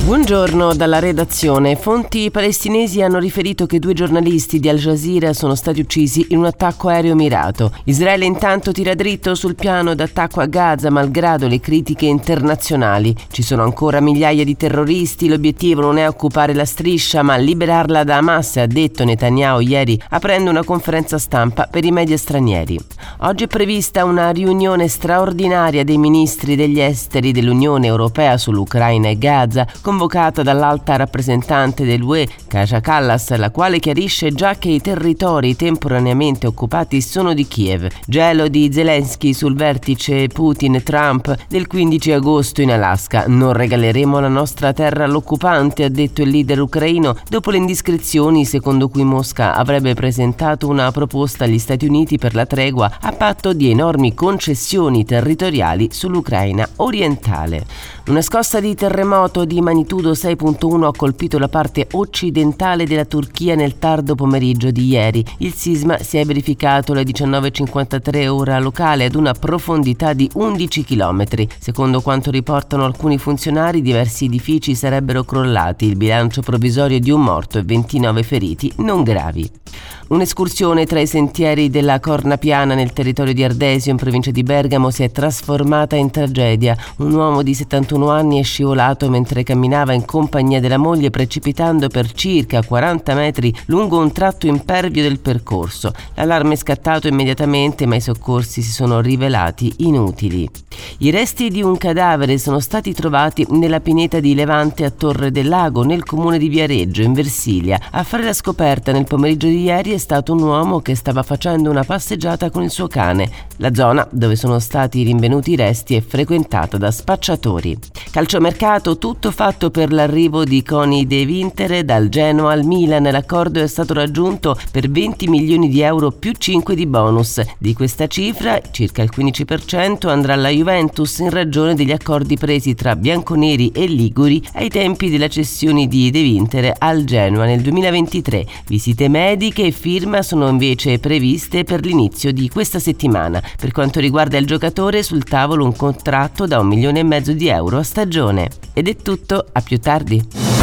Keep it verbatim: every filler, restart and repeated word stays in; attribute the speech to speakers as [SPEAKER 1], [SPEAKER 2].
[SPEAKER 1] Buongiorno dalla redazione. Fonti palestinesi hanno riferito che due giornalisti di Al Jazeera sono stati uccisi in un attacco aereo mirato. Israele intanto tira dritto sul piano d'attacco a Gaza malgrado le critiche internazionali. Ci sono ancora migliaia di terroristi, l'obiettivo non è occupare la striscia ma liberarla da Hamas, ha detto Netanyahu ieri aprendo una conferenza stampa per i media stranieri. Oggi è prevista una riunione straordinaria dei ministri degli esteri dell'Unione Europea sull'Ucraina e Gaza, convocata dall'alta rappresentante dell'U E, Kaja Kallas, la quale chiarisce già che i territori temporaneamente occupati sono di Kiev. Gelo di Zelensky sul vertice Putin-Trump del quindici agosto in Alaska. Non regaleremo la nostra terra all'occupante, ha detto il leader ucraino, dopo le indiscrezioni secondo cui Mosca avrebbe presentato una proposta agli Stati Uniti per la tregua a patto di enormi concessioni territoriali sull'Ucraina orientale. Una scossa di terremoto di magnitudo sei virgola uno ha colpito la parte occidentale della Turchia nel tardo pomeriggio di ieri. Il sisma si è verificato alle diciannove e cinquantatré ora locale ad una profondità di undici chilometri. Secondo quanto riportano alcuni funzionari, diversi edifici sarebbero crollati. Il bilancio provvisorio è di un morto e ventinove feriti non gravi. Un'escursione tra i sentieri della Corna Piana nel territorio di Ardesio in provincia di Bergamo si è trasformata in tragedia. Un uomo di settantuno anni è scivolato mentre camminava in compagnia della moglie, precipitando per circa quaranta metri lungo un tratto impervio del percorso. L'allarme è scattato immediatamente, ma i soccorsi si sono rivelati inutili. I resti di un cadavere sono stati trovati nella pineta di Levante a Torre del Lago, nel comune di Viareggio, in Versilia. A fare la scoperta nel pomeriggio di ieri è stato un uomo che stava facendo una passeggiata con il suo cane. La zona dove sono stati rinvenuti i resti è frequentata da spacciatori. Calciomercato, tutto fatto per l'arrivo di Coni De Winter dal Genoa al Milan. L'accordo è stato raggiunto per venti milioni di euro più cinque di bonus. Di questa cifra, circa il quindici per cento andrà alla Juventus in ragione degli accordi presi tra bianconeri e liguri ai tempi della cessione di De Winter al Genoa nel duemilaventitré. Visite mediche e firma sono invece previste per l'inizio di questa settimana. Per quanto riguarda il giocatore, sul tavolo un contratto da un milione e mezzo di euro a stagione. Ed è tutto, a più tardi.